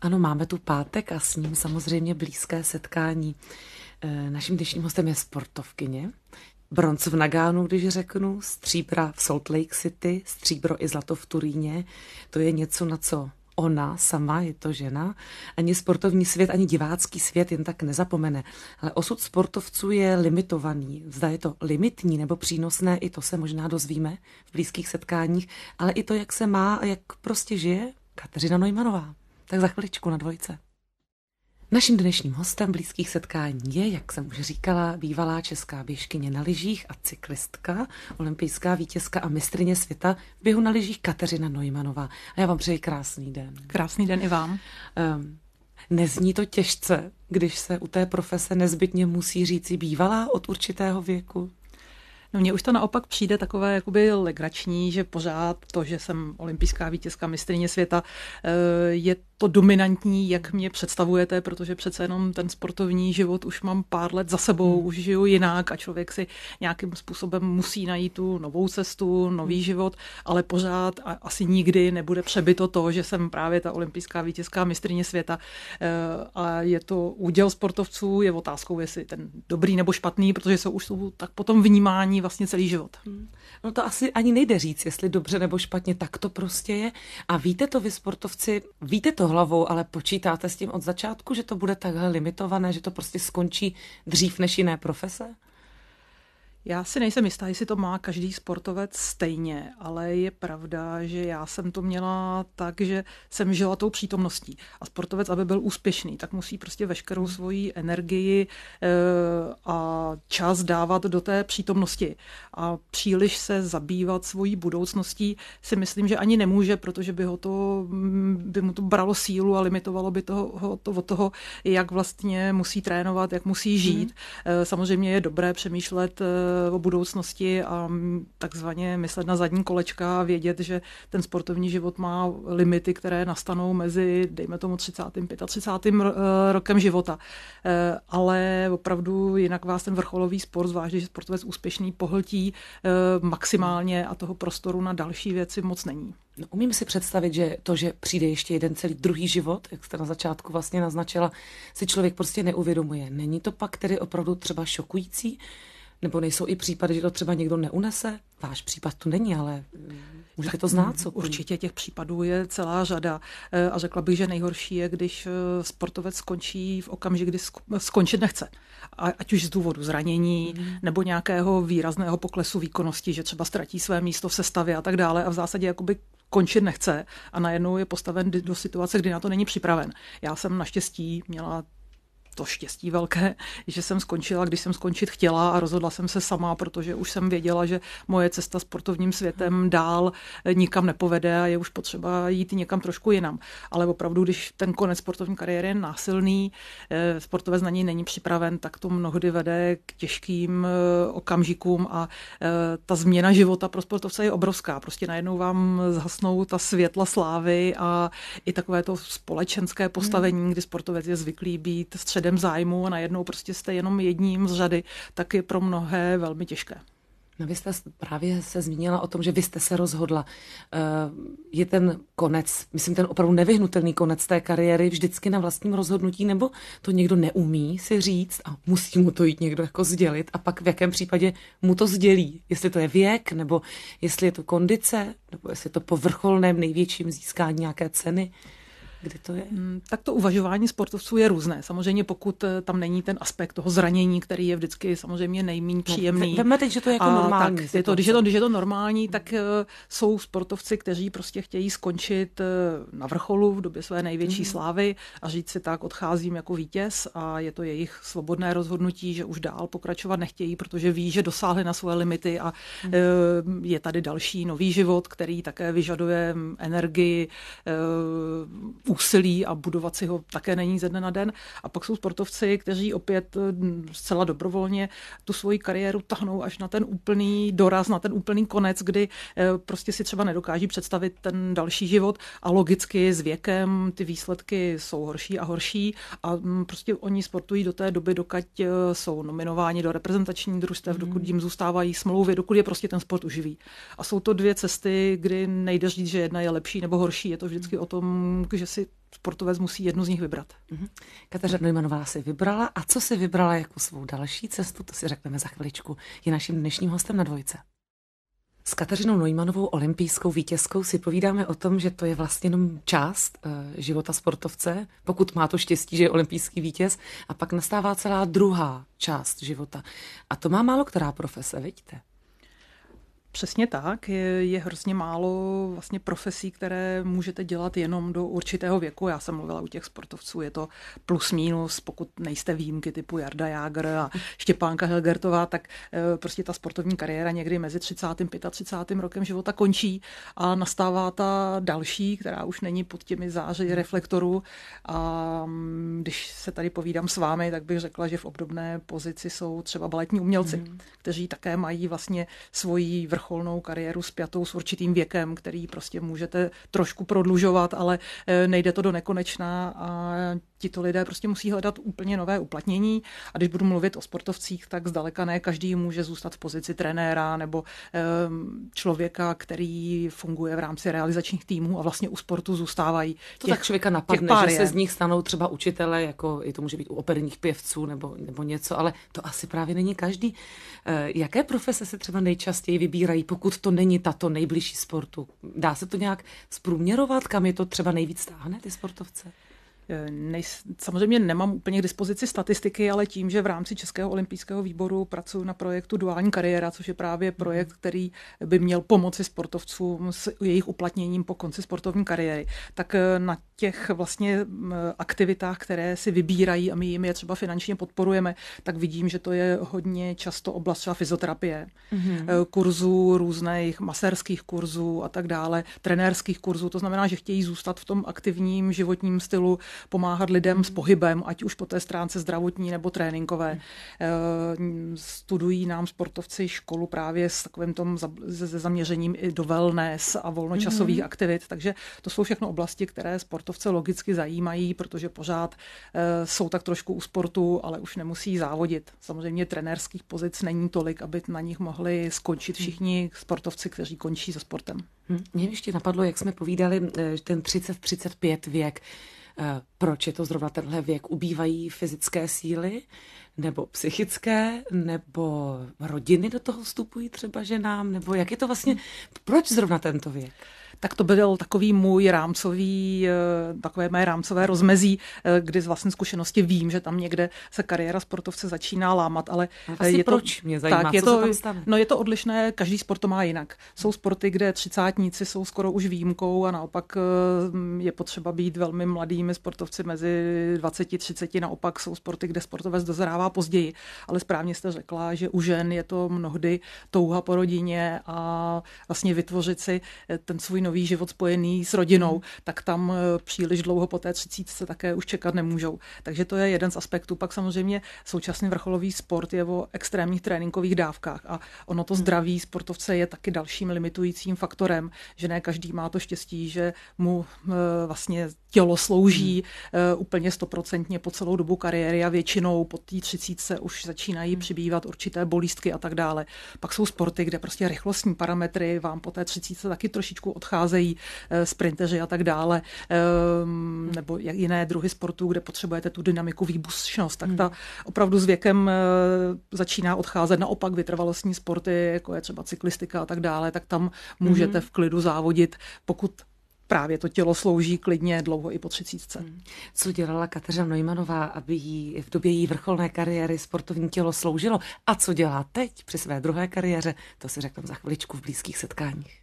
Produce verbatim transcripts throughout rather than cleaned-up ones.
Ano, máme tu pátek a s ním samozřejmě blízké setkání. Naším dnešním hostem je sportovkyně. Bronz v Nagánu, když řeknu, stříbra v Salt Lake City, stříbro i zlato v Turíně. To je něco, na co ona sama, je to žena, ani sportovní svět, ani divácký svět jen tak nezapomene. Ale osud sportovců je limitovaný. Zda je to limitní nebo přínosné, i to se možná dozvíme v blízkých setkáních, ale i to, jak se má a jak prostě žije Kateřina Neumannová. Tak za chviličku na dvojce. Naším dnešním hostem blízkých setkání je, jak jsem už říkala, bývalá česká běžkyně na lyžích a cyklistka, olympijská vítězka a mistryně světa v běhu na lyžích Kateřina Neumannová. A já vám přeji krásný den. Krásný den i vám. Um, nezní to těžce, když se u té profese nezbytně musí říci bývalá od určitého věku? No mně už to naopak přijde takové jakoby legrační, že pořád to, že jsem olympijská vítězka, mistryně světa, je to dominantní, jak mě představujete, protože přece jenom ten sportovní život už mám pár let za sebou, hmm. už žiju jinak a člověk si nějakým způsobem musí najít tu novou cestu, nový hmm. život, ale pořád a asi nikdy nebude přebyto to, že jsem právě ta olympijská vítězka, mistryně světa a je to úděl sportovců, je otázkou, jestli ten dobrý nebo špatný, protože jsou už jsou tak potom vnímání vlastně celý život. Hmm. No to asi ani nejde říct, jestli dobře nebo špatně, tak to prostě je. A víte to vy sportovci, víte to hlavou, ale počítáte s tím od začátku, že to bude takhle limitované, že to prostě skončí dřív než jiné profese? Já si nejsem jistá, jestli to má každý sportovec stejně, ale je pravda, že já jsem to měla tak, že jsem žila tou přítomností. A sportovec, aby byl úspěšný, tak musí prostě veškerou svoji energii e, a čas dávat do té přítomnosti. A příliš se zabývat svojí budoucností si myslím, že ani nemůže, protože by, ho to, by mu to bralo sílu a limitovalo by toho, to od toho, jak vlastně musí trénovat, jak musí žít. Mm. E, samozřejmě je dobré přemýšlet o budoucnosti a takzvaně myslet na zadní kolečka a vědět, že ten sportovní život má limity, které nastanou mezi, dejme tomu, třicátým, třicátým pátým rokem života. Ale opravdu jinak vás ten vrcholový sport, zvlášť, že sportovec úspěšný, pohltí maximálně a toho prostoru na další věci moc není. No, umím si představit, že to, že přijde ještě jeden celý druhý život, jak jste na začátku vlastně naznačila, si člověk prostě neuvědomuje. Není to pak tedy opravdu třeba šokující? Nebo nejsou i případy, že to třeba někdo neunese? Váš případ tu není, ale můžete to znát? Co? Určitě těch případů je celá řada. A řekla bych, že nejhorší je, když sportovec skončí v okamžiku, kdy skončit nechce. Ať už z důvodu zranění mm. nebo nějakého výrazného poklesu výkonnosti, že třeba ztratí své místo v sestavě a tak dále a v zásadě jakoby končit nechce a najednou je postaven do situace, kdy na to není připraven. Já jsem naštěstí měla to štěstí velké, že jsem skončila, když jsem skončit chtěla a rozhodla jsem se sama, protože už jsem věděla, že moje cesta sportovním světem dál nikam nepovede a je už potřeba jít někam trošku jinam. Ale opravdu, když ten konec sportovní kariéry je násilný, sportovec na něj není připraven, tak to mnohdy vede k těžkým okamžikům a ta změna života pro sportovce je obrovská. Prostě najednou vám zhasnou ta světla slávy a i takové to společenské postavení, kdy sportovec je zvyklý být středem zájmu a najednou prostě jste jenom jedním z řady, tak je pro mnohé velmi těžké. No vy jste právě se zmínila o tom, že vy jste se rozhodla. Je ten konec, myslím ten opravdu nevyhnutelný konec té kariéry vždycky na vlastním rozhodnutí, nebo to někdo neumí si říct a musí mu to jít někdo jako sdělit a pak v jakém případě mu to sdělí? Jestli to je věk, nebo jestli je to kondice, nebo jestli je to po vrcholném největším získání nějaké ceny? Kdy to je? Tak to uvažování sportovců je různé. Samozřejmě pokud tam není ten aspekt toho zranění, který je vždycky samozřejmě nejméně příjemný. No, veme teď, že to je jako normální. Tak je to, když, je to, když je to normální, tak uh, jsou sportovci, kteří prostě chtějí skončit uh, na vrcholu v době své největší mm. slávy a říct si tak, odcházím jako vítěz a je to jejich svobodné rozhodnutí, že už dál pokračovat nechtějí, protože ví, že dosáhli na svoje limity a mm. uh, je tady další nový život, který také vyžaduje energii, uh, úsilí a budovat si ho také není ze dne na den. A pak jsou sportovci, kteří opět zcela dobrovolně tu svoji kariéru tahnou až na ten úplný doraz, na ten úplný konec, kdy prostě si třeba nedokáží představit ten další život a logicky s věkem ty výsledky jsou horší a horší a prostě oni sportují do té doby, dokud jsou nominováni do reprezentační družstev, dokud jim zůstávají smlouvy, dokud je prostě ten sport uživý. A jsou to dvě cesty, kdy nejde říct, že jedna je lepší nebo horší. Je to vždycky o tom, že si sportovec musí jednu z nich vybrat. Mm-hmm. Kateřina Neumannová si vybrala a co si vybrala jako svou další cestu, to si řekneme za chviličku. Je naším dnešním hostem na Dvojce. S Kateřinou Neumannovou, olympijskou vítězkou, si povídáme o tom, že to je vlastně jenom část uh, života sportovce, pokud má to štěstí, že je olympijský vítěz, a pak nastává celá druhá část života. A to má málo která profese, vidíte? Přesně tak. Je, je hrozně málo vlastně profesí, které můžete dělat jenom do určitého věku. Já jsem mluvila u těch sportovců, je to plus minus, pokud nejste výjimky typu Jarda Jágr a Štěpánka Helgertová, tak e, prostě ta sportovní kariéra někdy mezi třicátým a třicátým pátým rokem života končí a nastává ta další, která už není pod těmi záři reflektorů. A když se tady povídám s vámi, tak bych řekla, že v obdobné pozici jsou třeba baletní umělci, mm. kteří také mají vlastně svoji vrch vrcholnou kariéru spjatou s určitým věkem, který prostě můžete trošku prodlužovat, ale nejde to do nekonečna a tito lidé prostě musí hledat úplně nové uplatnění. A když budu mluvit o sportovcích, tak zdaleka ne každý může zůstat v pozici trenéra nebo člověka, který funguje v rámci realizačních týmů a vlastně u sportu zůstávají. To těch, tak člověka napadne, že se z nich stanou třeba učitele, jako i to může být u operních pěvců nebo, nebo něco, ale to asi právě není každý. Jaké profese se třeba nejčastěji vybírají, pokud to není tato nejbližší sportu? Dá se to nějak zprůměrovat, kam je to třeba nejvíc táhne, ty sportovce? Nej, samozřejmě nemám úplně k dispozici statistiky, ale tím, že v rámci Českého olympijského výboru pracuji na projektu Duální kariéra, což je právě projekt, který by měl pomoci sportovcům s jejich uplatněním po konci sportovní kariéry, tak na těch vlastně aktivitách, které si vybírají a my jim je třeba finančně podporujeme, tak vidím, že to je hodně často oblast třeba fyzioterapie, mm-hmm. kurzů, různých masérských kurzů a tak dále, trenérských kurzů. To znamená, že chtějí zůstat v tom aktivním životním stylu, pomáhat lidem s pohybem, ať už po té stránce zdravotní nebo tréninkové. Studují nám sportovci školu právě s takovým tom zaměřením i do wellness a volnočasových mm-hmm. aktivit, takže to jsou všechno oblasti, které sportovce logicky zajímají, protože pořád jsou tak trošku u sportu, ale už nemusí závodit. Samozřejmě trenérských pozic není tolik, aby na nich mohli skončit všichni sportovci, kteří končí se sportem. Mě ještě napadlo, jak jsme povídali, ten třicet třicet pět věk. Proč je to zrovna tenhle věk? Ubývají fyzické síly nebo psychické, nebo rodiny do toho vstupují třeba ženám, nebo jak je to vlastně, proč zrovna tento věk? Tak to byl takový můj rámcový, takové mé rámcové rozmezí, kdy z vlastní zkušenosti vím, že tam někde se kariéra sportovce začíná lámat, ale vlastně je to, proč mě zajímá, tak, je co to, se tam stane? No je to odlišné, každý sport to má jinak. Jsou sporty, kde třicátníci jsou skoro už výjimkou a naopak je potřeba být velmi mladými sportovci mezi dvacet třicet, naopak jsou sporty, kde sportovec dozrává později, ale správně jste řekla, že u žen je to mnohdy touha po rodině a vlastně vytvořit si ten svůj nový život spojený s rodinou, hmm. tak tam příliš dlouho po té třicítce také už čekat nemůžou. Takže to je jeden z aspektů. Pak samozřejmě současný vrcholový sport je o extrémních tréninkových dávkách a ono to zdraví sportovce je taky dalším limitujícím faktorem, že ne každý má to štěstí, že mu vlastně tělo slouží hmm. úplně stoprocentně po celou dobu kariéry a většinou po té třicítce už začínají hmm. přibývat určité bolístky a tak dále. Pak jsou sporty, kde prostě rychlostní parametry vám po té třicítce taky trošičku odcházejí, sprinteři a tak dále, nebo jiné druhy sportů, kde potřebujete tu dynamiku, výbušnost, tak ta opravdu s věkem začíná odcházet. Naopak vytrvalostní sporty, jako je třeba cyklistika a tak dále, tak tam můžete v klidu závodit, pokud právě to tělo slouží klidně dlouho i po třicítce. Co dělala Kateřina Neumannová, aby jí v době jí vrcholné kariéry sportovní tělo sloužilo? A co dělá teď při své druhé kariéře? To si řekneme za chviličku v blízkých setkáních.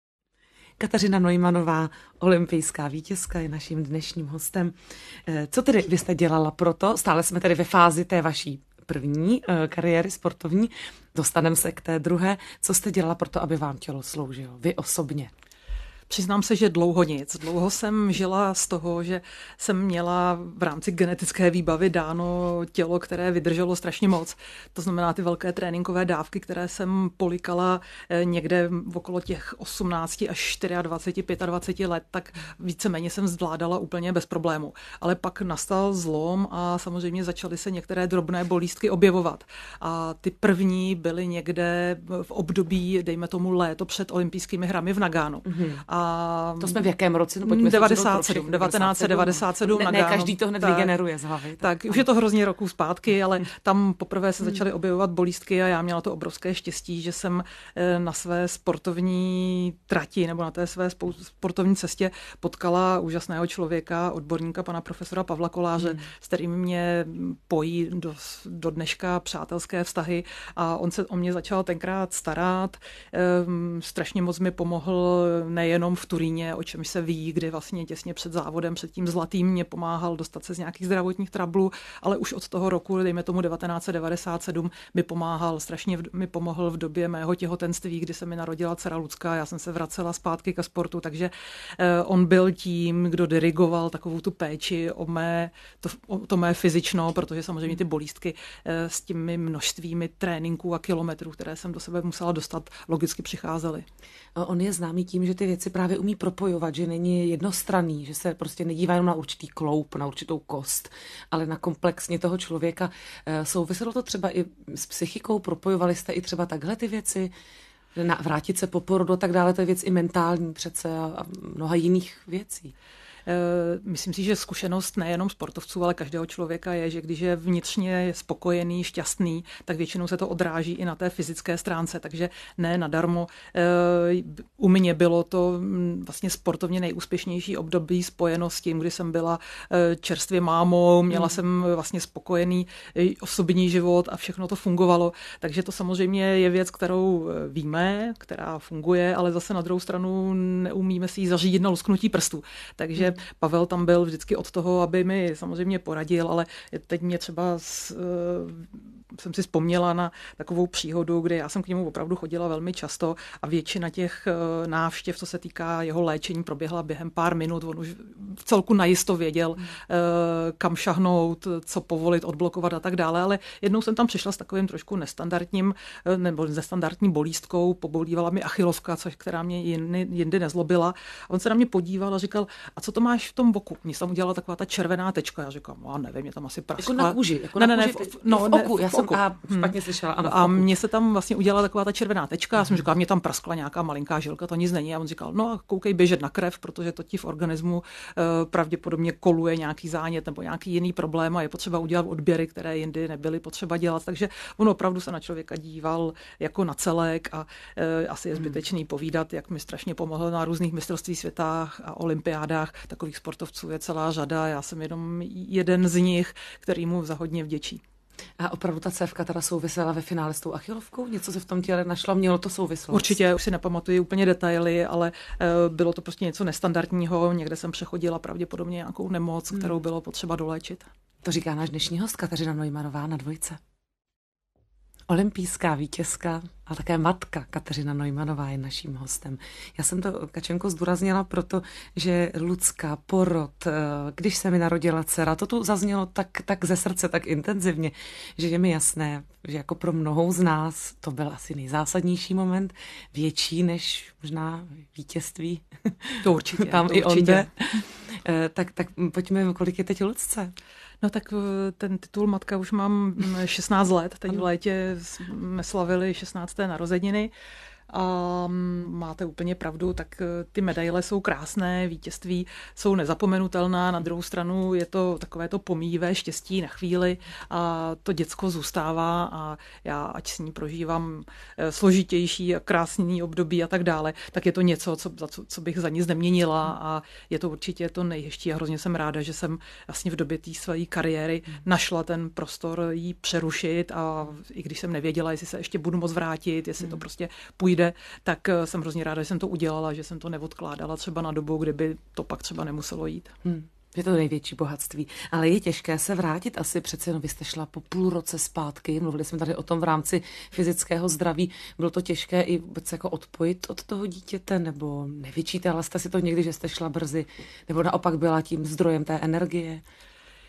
Kateřina Neumannová, olympijská vítězka, je naším dnešním hostem. Co tedy vy jste dělala proto? Stále jsme tedy ve fázi té vaší první kariéry sportovní. Dostaneme se k té druhé. Co jste dělala proto, aby vám tělo sloužilo? Vy osobně. Přiznám se, že dlouho nic. Dlouho jsem žila z toho, že jsem měla v rámci genetické výbavy dáno tělo, které vydrželo strašně moc. To znamená ty velké tréninkové dávky, které jsem polikala někde okolo těch osmnáct až dvacet čtyři, dvacet pět let, tak víceméně jsem zvládala úplně bez problému. Ale pak nastal zlom a samozřejmě začaly se některé drobné bolístky objevovat. A ty první byly někde v období, dejme tomu léto před olympijskými hrami v Nagánu. Mm-hmm. A A to jsme v jakém roce? No, pojďme devadesát sedm, devatenáct set devadesát sedm. Ne, ne každý to hned tak, vygeneruje z hlavy. Tak, tak už je to hrozně roků zpátky, ale tam poprvé se začaly objevovat bolístky a já měla to obrovské štěstí, že jsem na své sportovní trati nebo na té své sportovní cestě potkala úžasného člověka, odborníka, pana profesora Pavla Koláře, hmm. s kterým mě pojí do, do dneška přátelské vztahy a on se o mě začal tenkrát starat. Ehm, strašně moc mi pomohl nejenom v Turíně, o čemž se ví, kdy vlastně těsně před závodem, před tím zlatým mě pomáhal dostat se z nějakých zdravotních trablů, ale už od toho roku, dejme tomu devatenáct set devadesát sedm, mi pomáhal, strašně v, mi pomohl v době mého těhotenství, kdy se mi narodila dcera Lucka, já jsem se vracela zpátky ke sportu, takže eh, on byl tím, kdo dirigoval takovou tu péči o mé, to, o to mé fyzično, protože samozřejmě ty bolístky eh, s těmi množstvími tréninků a kilometrů, které jsem do sebe musela dostat, logicky přicházely. On je známý tím, že ty věci právě umí propojovat, že není jednostranný, že se prostě nedívá jenom na určitý kloup, na určitou kost, ale na komplexně toho člověka. Souviselo to třeba i s psychikou, propojovali jste i třeba takhle ty věci, na, vrátit se po porodu a tak dále, to je věc i mentální přece a, a mnoha jiných věcí. Myslím si, že zkušenost nejenom sportovců, ale každého člověka je, že když je vnitřně spokojený, šťastný, tak většinou se to odráží i na té fyzické stránce, takže ne nadarmo. U mě bylo to vlastně sportovně nejúspěšnější období spojeno s tím, kdy jsem byla čerstvě mámou, měla hmm. jsem vlastně spokojený osobní život a všechno to fungovalo, takže to samozřejmě je věc, kterou víme, která funguje, ale zase na druhou stranu neumíme si ji zařídit na lusknutí prstů. Takže Pavel tam byl vždycky od toho, aby mi samozřejmě poradil, ale teď mě třeba s, jsem si vzpomněla na takovou příhodu, kdy já jsem k němu opravdu chodila velmi často a většina těch návštěv, co se týká jeho léčení, proběhla během pár minut. On už v celku najisto věděl, hmm. kam šahnout, co povolit, odblokovat a tak dále, ale jednou jsem tam přišla s takovým trošku nestandardním nebo nestandardní bolístkou, pobolívala mi achilovka, což, která mě jindy, jindy nezlobila. A on se na mě podíval a říkal, a co to máš v tom boku? Mně se tam udělala taková ta červená tečka. Já říkám, no, nevím, mě tam asi praskla. Jako na kůži. Jako ne, na ne, ne, kůži, v, no, v oku. Ne, já v jsem oku. a špatně slyšela. Ano, a mně se tam vlastně udělala taková ta červená tečka. Já jsem říkala, mě tam praskla nějaká malinká žilka, to nic není. A on říkal, no a koukej běžet na krev, protože to ti v organismu uh, pravděpodobně koluje nějaký zánět nebo nějaký jiný problém a je potřeba udělat odběry, které jindy nebyly potřeba dělat. Takže on opravdu se na člověka díval jako na celek a uh, asi je zbytečný povídat, jak mi strašně pomohl na různých mistrovství světa a olympiádách. Takových sportovců je celá řada. Já jsem jenom jeden z nich, který mu za hodně vděčí. A opravdu ta cévka teda souvisela ve finále s tou achilovkou? Něco se v tom těle našlo? Mělo to souvislost? Určitě, už si nepamatuji úplně detaily, ale bylo to prostě něco nestandardního. Někde jsem přechodila pravděpodobně nějakou nemoc, kterou hmm. bylo potřeba doléčit. To říká náš dnešní host Kateřina Neumannová na Dvojce. Olympijská vítězka a také matka Kateřina Neumannová je naším hostem. Já jsem to, Kačenko, zdůraznila proto, že Lucka, porod, když se mi narodila dcera, to tu zaznělo tak, tak ze srdce, tak intenzivně, že je mi jasné, že jako pro mnohou z nás to byl asi nejzásadnější moment, větší než možná vítězství. To určitě. Tam to i určitě. onde. Tak, tak pojďme, kolik je teď Lucce? No tak ten titul matka už mám šestnáct let, teď v létě jsme slavili šestnácté narozeniny. A máte úplně pravdu, tak ty medaile jsou krásné, vítězství jsou nezapomenutelná, na druhou stranu je to takové to pomíjivé štěstí na chvíli a to děcko zůstává a já, ať s ní prožívám složitější a krásný období a tak dále, tak je to něco, co, co, co bych za nic neměnila a je to určitě to nejhezčí a hrozně jsem ráda, že jsem vlastně v době té své kariéry našla ten prostor jí přerušit a i když jsem nevěděla, jestli se ještě budu moc vrátit, jestli to prostě půjde, tak jsem hrozně ráda, že jsem to udělala, že jsem to neodkládala třeba na dobu, kdyby to pak třeba nemuselo jít. Hmm. Je to největší bohatství. Ale je těžké se vrátit asi, přece jenom vy jste šla po půl roce zpátky, mluvili jsme tady o tom v rámci fyzického zdraví. Bylo to těžké i vůbec jako odpojit od toho dítěte, nebo nevyčítala jste si to někdy, že jste šla brzy, nebo naopak byla tím zdrojem té energie?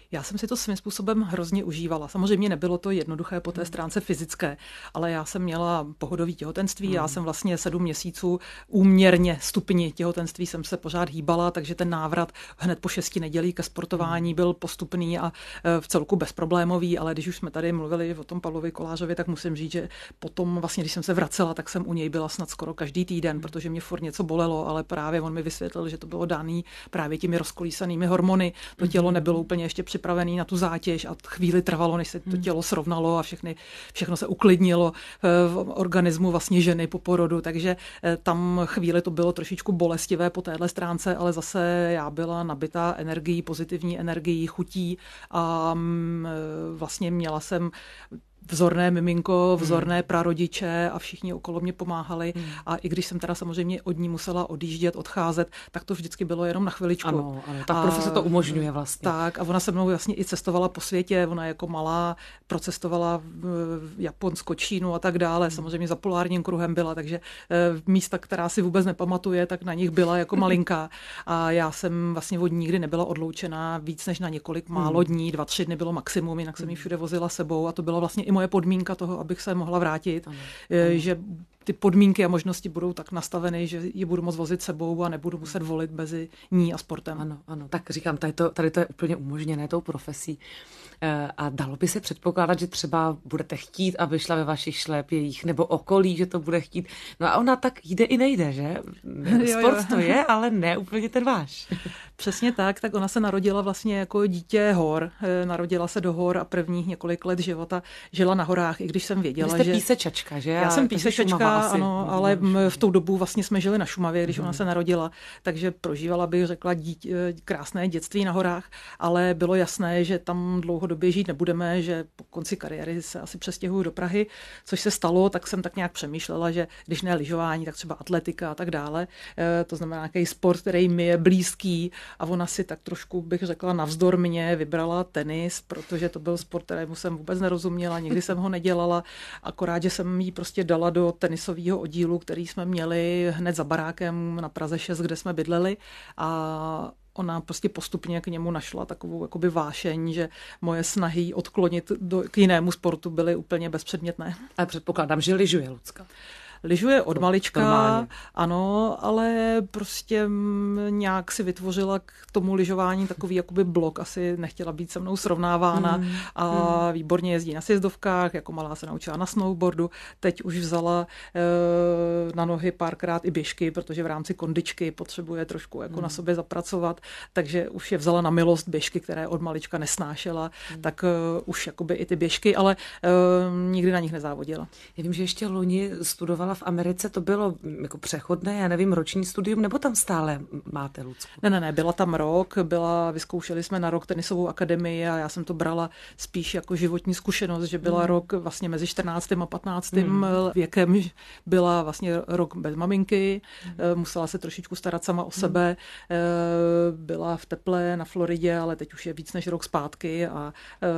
Já jsem si to svým způsobem hrozně užívala. Samozřejmě nebylo to jednoduché po té stránce fyzické, ale já jsem měla pohodový těhotenství, hmm. já jsem vlastně sedm měsíců úměrně stupni těhotenství jsem se pořád hýbala, takže ten návrat hned po šesti nedělí ke sportování byl postupný a v celku bezproblémový, ale když už jsme tady mluvili o tom Pavlovi Kolářovi, tak musím říct, že potom vlastně, když jsem se vracela, tak jsem u něj byla snad skoro každý týden, protože mě furt něco bolelo, ale právě on mi vysvětlil, že to bylo daný právě těmi rozkolísanými hormony. To tělo nebylo úplně ještě připravené na tu zátěž a chvíli trvalo, než se to tělo srovnalo a všechny, všechno se uklidnilo v organismu vlastně ženy po porodu, takže tam chvíli to bylo trošičku bolestivé po téhle stránce, ale zase já byla nabitá energií, pozitivní energií, chutí a vlastně měla jsem vzorné miminko, vzorné prarodiče a všichni okolo mě pomáhali. Hmm. A i když jsem teda samozřejmě od ní musela odjíždět, odcházet, tak to vždycky bylo jenom na chviličku. Ano, ano, ta profese to umožňuje vlastně. Tak a ona se mnou vlastně i cestovala po světě, ona jako malá procestovala v Japonsko, Čínu a tak dále. Hmm. Samozřejmě za polárním kruhem byla, takže místa, která si vůbec nepamatuje, tak na nich byla jako malinká. A já jsem vlastně od ní nikdy nebyla odloučená víc než na několik málo dní, dva, tři dny bylo maximum, jinak jsem ji všude vozila sebou a to bylo vlastně i moje podmínka toho, abych se mohla vrátit, ano, ano. Že ty podmínky a možnosti budou tak nastaveny, že ji budu moct vozit sebou a nebudu muset volit mezi ní a sportem. Ano, ano. Tak říkám, tady to, tady to je úplně umožněné tou profesí. A dalo by se předpokládat, že třeba budete chtít, aby šla ve vašich šlépějích, nebo okolí, že to bude chtít. No a ona tak jde i nejde, že? Sport jo, jo. To je, ale ne úplně ten váš. Přesně tak, tak ona se narodila vlastně jako dítě hor. Narodila se do hor a prvních několik let života žila na horách, i když jsem věděla, Vy jste že... písečačka, že? Já jsem písečačka, ano, ale v tou dobu vlastně jsme žili na Šumavě, když ona se narodila, takže prožívala, bych řekla, dítě, krásné dětství na horách, ale bylo jasné, že tam dlouhodobě žít nebudeme, že po konci kariéry se asi přestěhuju do Prahy, což se stalo, tak jsem tak nějak přemýšlela, že když ne lyžování, tak třeba atletika a tak dále. To znamená nějaký sport, který mi je blízký a ona si tak trošku, bych řekla, navzdor mě vybrala tenis, protože to byl sport, kterému jsem vůbec nerozuměla, nikdy jsem ho nedělala, akorát, že jsem jí prostě dala do tenisového oddílu, který jsme měli hned za barákem na Praze šest, kde jsme bydleli a ona prostě postupně k němu našla takovou jakoby vášeň, že moje snahy odklonit do, k jinému sportu byly úplně bezpředmětné. A předpokládám, že lyžuje Lucka. Lyžuje od malička, normálně. Ano, ale prostě nějak si vytvořila k tomu lyžování takový jakoby blok, asi nechtěla být se mnou srovnávána mm, a mm. výborně jezdí na sjezdovkách, jako malá se naučila na snowboardu, teď už vzala e, na nohy párkrát i běžky, protože v rámci kondičky potřebuje trošku jako mm. na sobě zapracovat, takže už je vzala na milost běžky, které od malička nesnášela, mm. tak e, už jakoby i ty běžky, ale e, nikdy na nich nezávodila. Já vím, že ještě loni studovala v Americe, to bylo jako přechodné, já nevím, roční studium, nebo tam stále máte Lucku? Ne, ne, ne, byla tam rok, byla, vyzkoušeli jsme na rok tenisovou akademii a já jsem to brala spíš jako životní zkušenost, že byla mm. rok vlastně mezi čtrnáctým a patnáctým Mm. věkem, byla vlastně rok bez maminky, mm. musela se trošičku starat sama o sebe, mm. byla v teple na Floridě, ale teď už je víc než rok zpátky a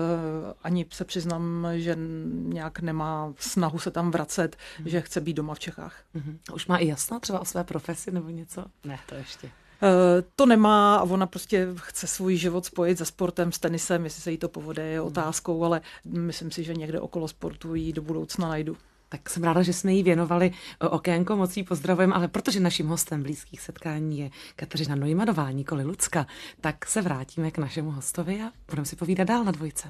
ani se přiznám, že nějak nemá snahu se tam vracet, mm. že chce být doma v Čechách. Mm-hmm. Už má i jasno třeba o své profesi nebo něco? Ne, to ještě. To nemá a ona prostě chce svůj život spojit se sportem, s tenisem, jestli se jí to povede, je otázkou, ale myslím si, že někde okolo sportu jí do budoucna najdu. Tak jsem ráda, že jsme jí věnovali okénko, moc jí pozdravujeme, ale protože naším hostem blízkých setkání je Kateřina Neumannová, nikoli Lucka, tak se vrátíme k našemu hostovi a budeme si povídat dál na dvojce.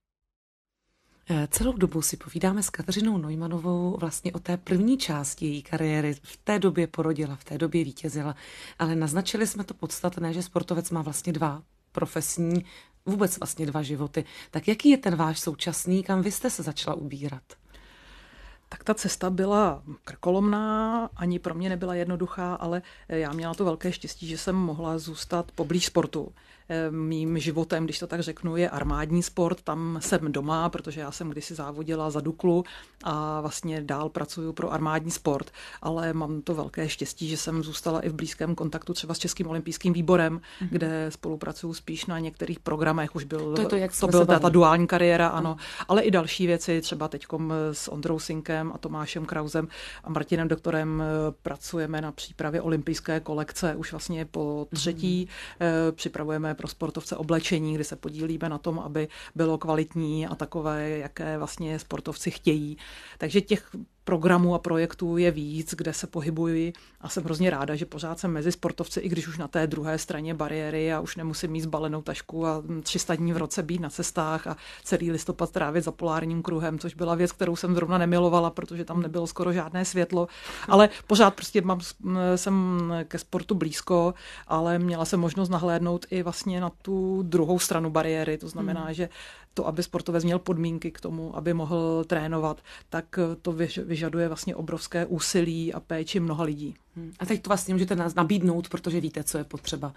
Celou dobu si povídáme s Kateřinou Neumannovou vlastně o té první části její kariéry. V té době porodila, v té době vítězila, ale naznačili jsme to podstatné, že sportovec má vlastně dva profesní, vůbec vlastně dva životy. Tak jaký je ten váš současný, kam vy jste se začala ubírat? Tak ta cesta byla krkolomná, ani pro mě nebyla jednoduchá, ale já měla to velké štěstí, že jsem mohla zůstat poblíž sportu. Mým životem, když to tak řeknu, je armádní sport, tam jsem doma, protože já jsem kdysi závodila za Duklu a vlastně dál pracuju pro armádní sport, ale mám to velké štěstí, že jsem zůstala i v blízkém kontaktu třeba s Českým olympijským výborem, mm-hmm. kde spolupracuju spíš na některých programech, už byl, to, to, jak to byla ta, ta duální kariéra, ano, mm. ale i další věci, třeba teďkom s Ondrou Sinkem a Tomášem Krausem a Martinem Doktorem pracujeme na přípravě olympijské kolekce, už vlastně po třetí mm. připravujeme pro sportovce oblečení, kdy se podílíme na tom, aby bylo kvalitní a takové, jaké vlastně sportovci chtějí. Takže těch programů a projektů je víc, kde se pohybuji a jsem hrozně ráda, že pořád jsem mezi sportovci, i když už na té druhé straně bariéry a už nemusím mít zbalenou tašku a tři sta dní v roce být na cestách a celý listopad trávit za polárním kruhem, což byla věc, kterou jsem zrovna nemilovala, protože tam nebylo skoro žádné světlo, ale pořád prostě mám, jsem ke sportu blízko, ale měla jsem možnost nahlédnout i vlastně na tu druhou stranu bariéry, to znamená, hmm. že to, aby sportovec měl podmínky k tomu, aby mohl trénovat, tak to vyžaduje vlastně obrovské úsilí a péči mnoha lidí. A teď to vlastně můžete nás nabídnout, protože víte, co je potřeba.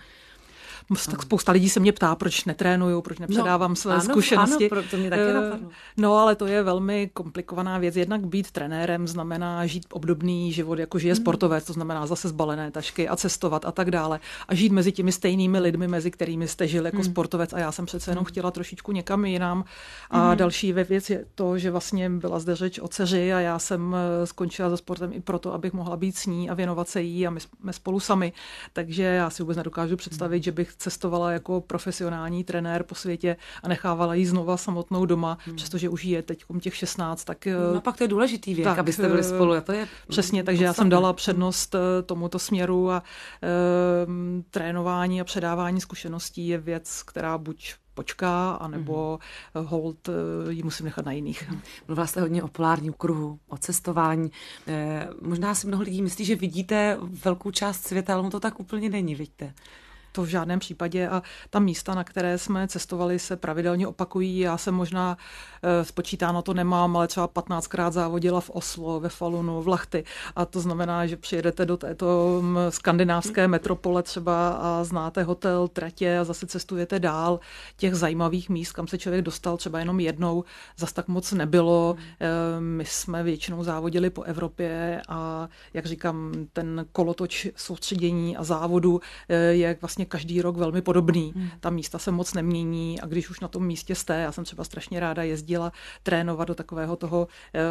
Tak spousta lidí se mě ptá, proč netrénuju, proč nepředávám no, své ano, zkušenosti. Ano, to mě taky napadlo. No, ale to je velmi komplikovaná věc. Jednak být trenérem znamená žít obdobný život, jako žije mm. sportovec, to znamená zase zbalené tašky a cestovat a tak dále. A žít mezi těmi stejnými lidmi, mezi kterými jste žil jako mm. sportovec a já jsem přece jenom chtěla trošičku někam jinam. A mm. další věc je to, že vlastně byla zde řeč o dceři a já jsem skončila se sportem i proto, abych mohla být s ní a věnovat se jí a my jsme spolu sami. Takže já si vůbec nedokážu představit, mm. že bych cestovala jako profesionální trenér po světě a nechávala jí znova samotnou doma, hmm. přestože už je teď těch šestnáct, tak... No pak to je důležitý věk, tak, abyste byli spolu. A to je přesně, takže já jsem dala přednost tomuto směru a e, trénování a předávání zkušeností je věc, která buď počká, anebo mm. hold ji musím nechat na jiných. Mluvila jste hodně o polárním kruhu, o cestování. E, možná si mnoho lidí myslí, že vidíte velkou část světa, ale on to tak úplně není, vidíte. To v žádném případě a ta místa, na které jsme cestovali, se pravidelně opakují. Já jsem možná e, spočítáno to nemám, ale třeba patnáctkrát závodila v Oslo, ve Falunu, v Lahti a to znamená, že přijedete do této skandinávské metropole třeba a znáte hotel, tratě a zase cestujete dál. Těch zajímavých míst, kam se člověk dostal třeba jenom jednou, zas tak moc nebylo. E, my jsme většinou závodili po Evropě a jak říkám, ten kolotoč soustředění a závodu e, je vlastně každý rok velmi podobný. Hmm. Ta místa se moc nemění a když už na tom místě jste, já jsem třeba strašně ráda jezdila trénovat do takového toho e,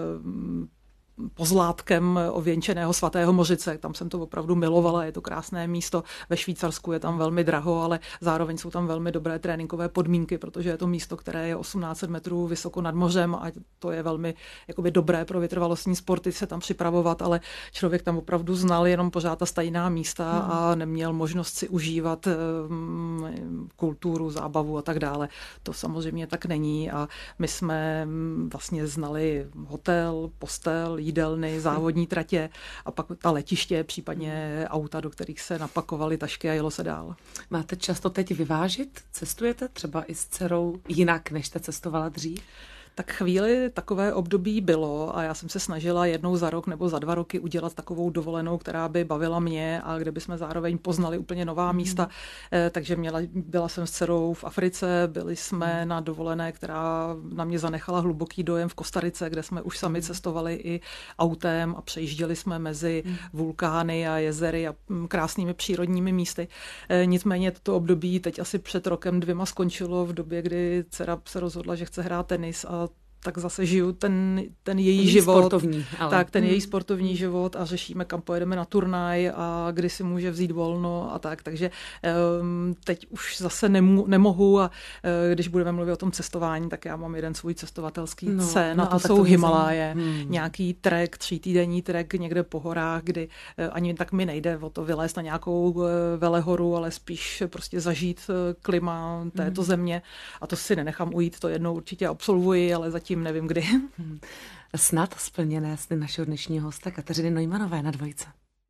pozlátkem ověnčeného svatého Mořice. Tam jsem to opravdu milovala, je to krásné místo. Ve Švýcarsku je tam velmi draho, ale zároveň jsou tam velmi dobré tréninkové podmínky, protože je to místo, které je osmnáct set metrů vysoko nad mořem a to je velmi jakoby dobré pro vytrvalostní sporty se tam připravovat, ale člověk tam opravdu znal jenom pořád ta stejná místa hmm. a neměl možnost si užívat um, kulturu, zábavu a tak dále. To samozřejmě tak není a my jsme vlastně znali hotel, postel, jídelny, závodní tratě a pak ta letiště, případně auta, do kterých se napakovaly tašky a jelo se dál. Máte často teď vyvážit? Cestujete třeba i s dcerou jinak, než jste cestovala dřív? Tak chvíli takové období bylo a já jsem se snažila jednou za rok nebo za dva roky udělat takovou dovolenou, která by bavila mě a kde bychom zároveň poznali úplně nová místa. Mm. Takže měla, byla jsem s dcerou v Africe, byli jsme mm. na dovolené, která na mě zanechala hluboký dojem v Kostarice, kde jsme už sami cestovali i autem a přejížděli jsme mezi mm. vulkány a jezery a krásnými přírodními místy. Nicméně toto období teď asi před rokem dvěma skončilo v době, kdy dcera se rozhodla, že chce hrát tenis a tak zase žiju ten, ten její, její život. Sportovní, ale. Tak, ten hmm. její sportovní život a řešíme, kam pojedeme na turnaj a kdy si může vzít volno a tak. Takže um, teď už zase nemu, nemohu a uh, když budeme mluvit o tom cestování, tak já mám jeden svůj cestovatelský no, sen no, a to jsou to Himaláje. Hmm. Nějaký trek, třítýdenní trek někde po horách, kdy uh, ani tak mi nejde o to vylézt na nějakou uh, velehoru, ale spíš prostě zažít uh, klima této hmm. země a to si nenechám ujít, to jednou určitě absolvuji, ale zatím tím nevím kdy. Snad splněné sny našeho dnešního hosta Kateřiny Neumanové na Dvojce.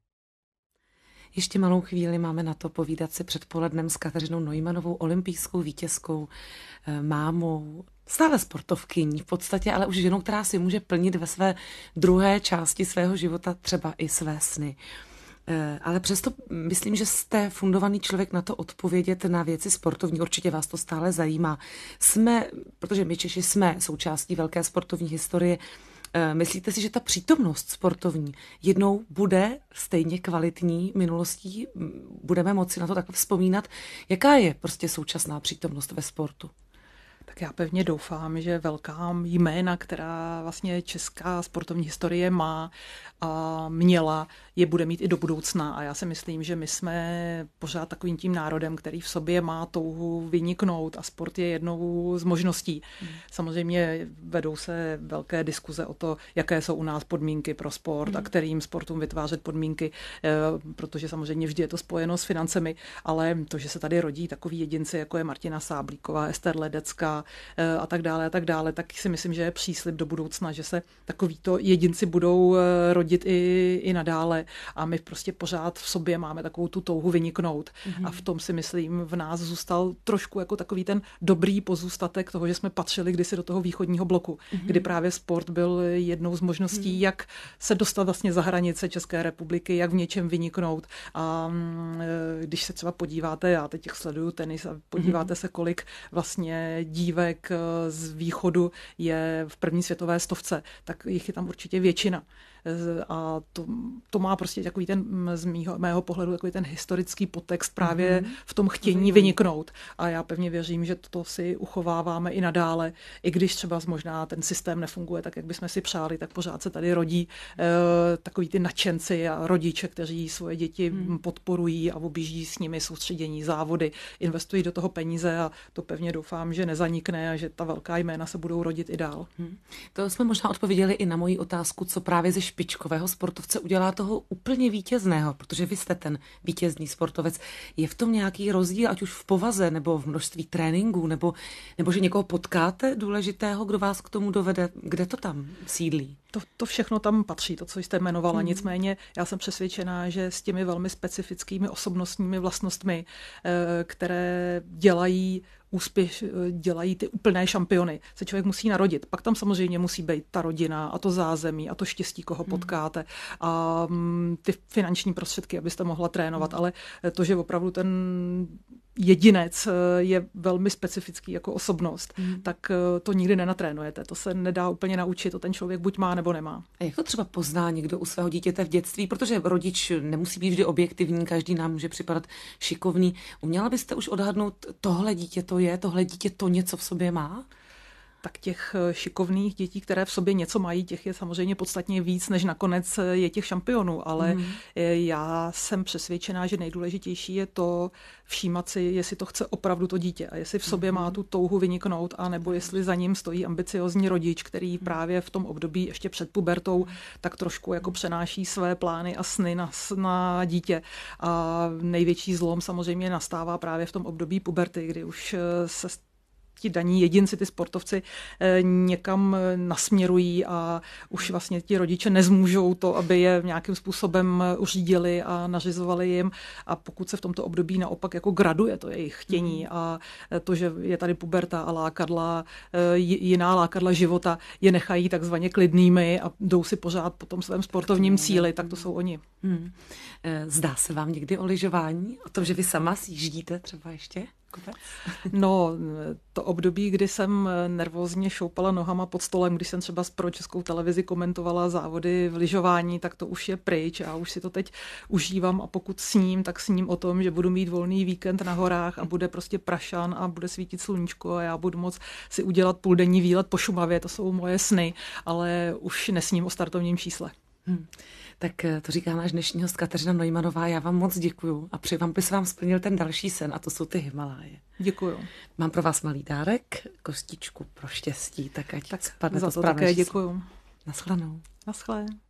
Ještě malou chvíli máme na to povídat si předpolednem s Kateřinou Neumanovou, olympijskou vítězkou, mámou, stále sportovkyní v podstatě, ale už ženou, která si může plnit ve své druhé části svého života třeba i své sny. Ale přesto myslím, že jste fundovaný člověk na to odpovědět na věci sportovní. Určitě vás to stále zajímá. Jsme, protože my Češi jsme součástí velké sportovní historie, myslíte si, že ta přítomnost sportovní jednou bude stejně kvalitní minulostí? Budeme moci na to takhle vzpomínat? Jaká je prostě současná přítomnost ve sportu? Tak já pevně doufám, že velká jména, která vlastně česká sportovní historie má a měla, je bude mít i do budoucna. A já si myslím, že my jsme pořád takovým tím národem, který v sobě má touhu vyniknout a sport je jednou z možností. Hmm. Samozřejmě vedou se velké diskuze o to, jaké jsou u nás podmínky pro sport hmm. a kterým sportům vytvářet podmínky, protože samozřejmě vždy je to spojeno s financemi, ale to, že se tady rodí takový jedinci, jako je Martina Sáblíková, Ester Ledecká a tak dále a tak dále, tak si myslím, že je příslib do budoucna, že se takovýto jedinci budou rodit i, i nadále a my prostě pořád v sobě máme takovou tu touhu vyniknout mm-hmm. a v tom si myslím v nás zůstal trošku jako takový ten dobrý pozůstatek toho, že jsme patřili kdysi do toho východního bloku, mm-hmm. kdy právě sport byl jednou z možností, mm-hmm. jak se dostat vlastně za hranice České republiky, jak v něčem vyniknout a když se třeba podíváte, já teď sleduju tenis a podíváte mm-hmm. se, kolik vlastně dívek z východu je v první světové stovce, tak jich je tam určitě většina. A to, to má prostě takový ten, z mýho, mého pohledu, takový ten historický podtext právě mm-hmm. v tom chtění vyniknout. A já pevně věřím, že to si uchováváme i nadále, i když třeba možná ten systém nefunguje tak, jak bychom si přáli, tak pořád se tady rodí eh, takový ty nadšenci a rodiče, kteří svoje děti mm. podporují a objíždí s nimi soustředění, závody, investují do toho peníze a to pevně doufám, že nezanikne a že ta velká jména se budou rodit i dál. Mm. To jsme možná odpověděli i na moji otázku, co právě ze špičkového sportovce udělá toho úplně vítězného, protože vy jste ten vítězný sportovec. Je v tom nějaký rozdíl, ať už v povaze, nebo v množství tréninků, nebo, nebo že někoho potkáte důležitého, kdo vás k tomu dovede? Kde to tam sídlí? To, to všechno tam patří, to, co jste jmenovala. Mm. Nicméně já jsem přesvědčená, že s těmi velmi specifickými osobnostními vlastnostmi, které dělají úspěch, dělají ty úplné šampiony, se člověk musí narodit. Pak tam samozřejmě musí být ta rodina a to zázemí a to štěstí, koho potkáte a ty finanční prostředky, abyste mohla trénovat. Mm. Ale to, že opravdu ten jedinec je velmi specifický jako osobnost, mm. tak to nikdy nenatrénujete. To se nedá úplně naučit, to ten člověk buď má, nebo nemá. A jak to třeba pozná někdo u svého dítěte v dětství? Protože rodič nemusí být vždy objektivní, každý nám může připadat šikovný. Uměla byste už odhadnout, tohle dítě to je, tohle dítě to něco v sobě má? Tak těch šikovných dětí, které v sobě něco mají, těch je samozřejmě podstatně víc, než nakonec je těch šampionů, ale mm. já jsem přesvědčená, že nejdůležitější je to všímat si, jestli to chce opravdu to dítě a jestli v sobě mm. má tu touhu vyniknout, anebo jestli za ním stojí ambiciozní rodič, který právě v tom období ještě před pubertou tak trošku jako přenáší své plány a sny na, na dítě. A největší zlom samozřejmě nastává právě v tom období puberty, kdy už se ti daní jedinci, ty sportovci někam nasměrují a už vlastně ti rodiče nezmůžou to, aby je nějakým způsobem uřídili a nařizovali jim. A pokud se v tomto období naopak jako graduje to jejich chtění a to, že je tady puberta a lákadla, jiná lákadla života, je nechají takzvaně klidnými a jdou si pořád po tom svém sportovním cíli, tak to jsou oni. Hmm. Zdá se vám někdy o lyžování? O tom, že vy sama sjíždíte třeba ještě? No, to období, kdy jsem nervózně šoupala nohama pod stolem, když jsem třeba pro Českou televizi komentovala závody v lyžování, tak to už je pryč a už si to teď užívám a pokud sním, tak sním o tom, že budu mít volný víkend na horách a bude prostě prašan a bude svítit sluníčko a já budu moct si udělat půldenní výlet po Šumavě, to jsou moje sny, ale už nesním o startovním čísle. Hmm. Tak to říká náš dnešní host Kateřina Neumannová. Já vám moc děkuju a přeji vám, aby se vám splnil ten další sen a to jsou ty Himaláje. Děkuju. Mám pro vás malý dárek, kostičku pro štěstí, tak ať tak spadne za to to správné také číslo. Děkuju. Naschledanou. Naschle.